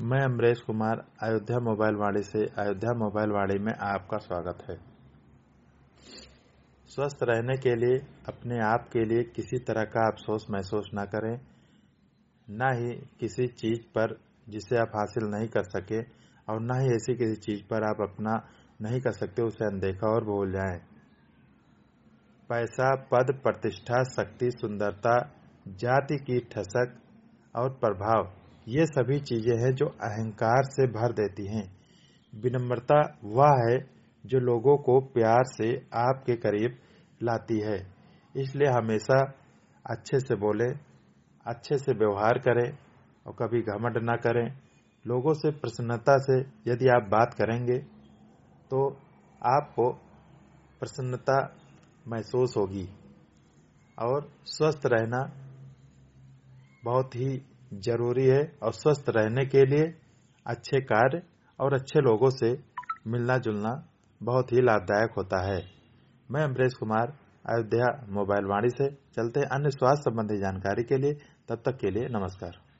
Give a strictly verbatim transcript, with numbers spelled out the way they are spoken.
मैं अमरेश कुमार अयोध्या मोबाइल वाणी से अयोध्या मोबाइल वाणी में आपका स्वागत है। स्वस्थ रहने के लिए अपने आप के लिए किसी तरह का अफसोस महसूस ना करें, ना ही किसी चीज पर जिसे आप हासिल नहीं कर सके और ना ही ऐसी किसी चीज पर आप अपना नहीं कर सकते उसे अनदेखा और भूल जाएं। पैसा, पद, प्रतिष्ठा, शक्ति, सुंदरता, जाति की ठसक और प्रभाव, ये सभी चीजें हैं जो अहंकार से भर देती हैं। विनम्रता वह है जो लोगों को प्यार से आपके करीब लाती है। इसलिए हमेशा अच्छे से बोलें, अच्छे से व्यवहार करें और कभी घमंड ना करें। लोगों से प्रसन्नता से यदि आप बात करेंगे तो आपको प्रसन्नता महसूस होगी। और स्वस्थ रहना बहुत ही जरूरी है और स्वस्थ रहने के लिए अच्छे कार्य और अच्छे लोगों से मिलना जुलना बहुत ही लाभदायक होता है। मैं अमरेश कुमार अयोध्या मोबाइल वाणी से चलते हैं अन्य स्वास्थ्य संबंधी जानकारी के लिए। तब तक के लिए नमस्कार।